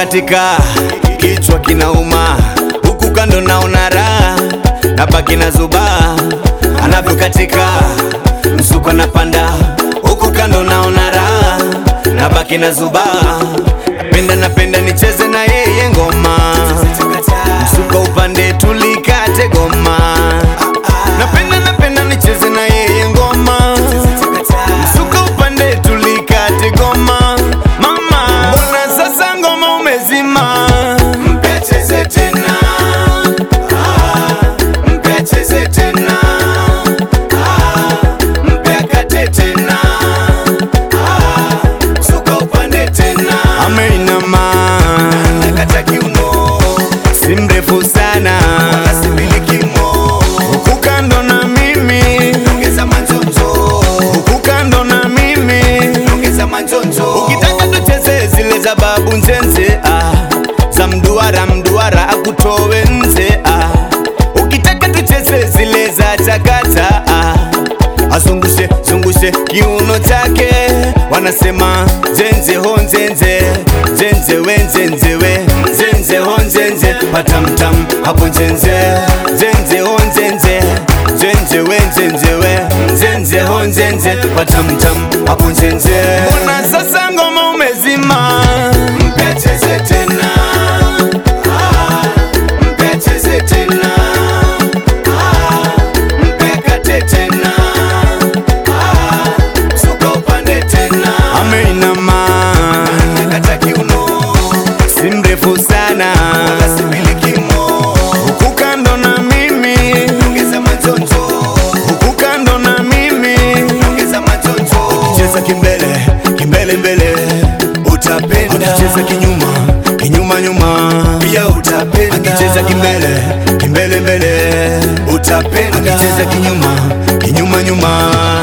katika kichwa kinauma, huku kando naona raha, nabaki na zuba. Anavyo katika msuko napanda, huku kando naona raha, nabaki na zuba. Napenda nicheze na yeye ngoma, msuko upande tulikate goma. Napenda nicheze na yeye ngoma, msuko upande tulikate goma. Mama, mbona sasa ngoma umezima? Mpe acheze tena, mpe acheze tena, mpe akate tena, msuko upande tena. Ameinama nakata kiuno, si mrefu sana wala si milikimo. Huku kando na mimi ongeza manjonjo, huku kando na mimi ongeza manjonjo. Ukitaka tucheze zile za babu nzenze, za mduara akutowe nze. Ukitaka tucheze zile za chakata, azungushe kiuno chake. Wanasema zenze ho nzenze, zenze we nzenze we, zenze ho nzenze, patamtam hapo nzenze, zenze ho nzenze, zenze we nzenze we, zenze ho nzenze, patamtam hapo nzenze. Mbona sasa ngoma umezima? Mpe acheze tena, mpe acheze tena, mpe akate tena, msuko upande tena. Ameinama nakata kiuno, si mrefu sana wala si milikimo. Huku kando na mimi ongeza manjonjo, huku kando na mimi ongeza manjonjo. Ukicheza kimbele mbele utapenda, ukicheza kinyuma nyuma pia utapenda. Ukicheza kimbele mbele utapenda, ukicheza kinyuma nyuma